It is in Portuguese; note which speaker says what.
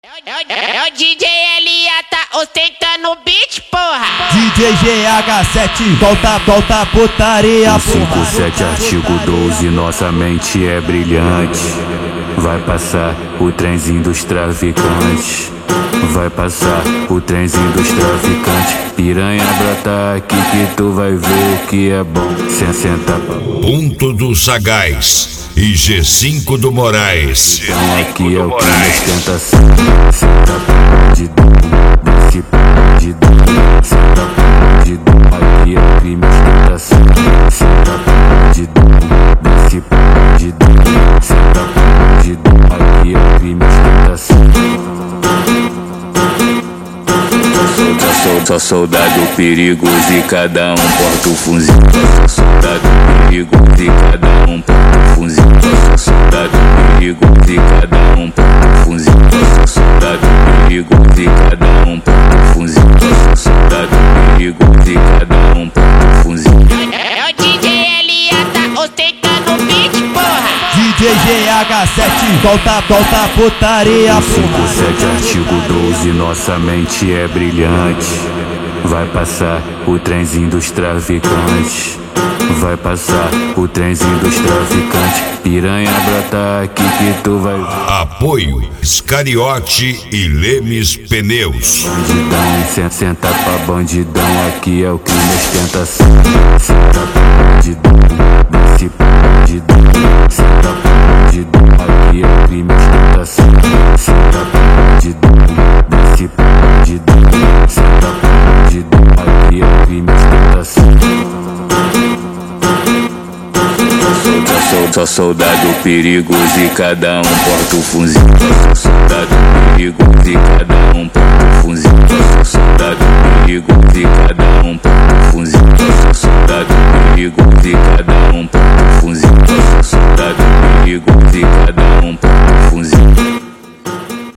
Speaker 1: É o DJ Elia, tá ostentando o beat, porra.
Speaker 2: DJ GH7, volta putaria, porra.
Speaker 3: 57 artigo 12, nossa mente é brilhante. Vai passar o trenzinho dos traficantes. Vai passar o trenzinho dos traficantes. Piranha brota aqui que tu vai ver o que é bom. Senta
Speaker 4: Ponto do Sagaz e G5 do Moraes.
Speaker 3: então aqui é o que mais tenta ser. Senta bandidão, desce bandidão. Senta bandidão, aqui é o que mais tenta ser. Senta bandidão, desce bandidão. Senta bandidão, aqui é o que mais tenta ser. Sou soldado perigoso e cada um porta o fuzil. Sou soldado perigoso e cada um porta o fuzil. Sou soldado perigoso e cada um porta o fuzil. Sou soldado perigoso e cada um porta o fuzil. Sou soldado perigoso e cada um porta o fuzil.
Speaker 1: É o DJ Elia, tá ostentando o beat, porra.
Speaker 2: DJ GH7, volta putaria, porra.
Speaker 3: 57 artigo 12, nossa mente é brilhante. Vai passar o trenzinho dos traficantes. Vai passar o trenzinho dos traficantes. Piranha brota aqui que tu vai ver.
Speaker 4: Apoio Scariote e Lemes Pneus.
Speaker 3: Bandidão, senta pra bandidão, aqui é o que mais tenta ser. Senta pra bandidão, desce pra bandidão. Senta pra bandidão, aqui é o que mais tenta ser. Senta pra bandidão, desce pra bandidão. Senta pra bandidão, aqui é o que mais tenta ser. Sou soldado perigoso e cada um porta o fuzil. Sou soldado perigoso e cada um porta o fuzil. Sou soldado perigoso e cada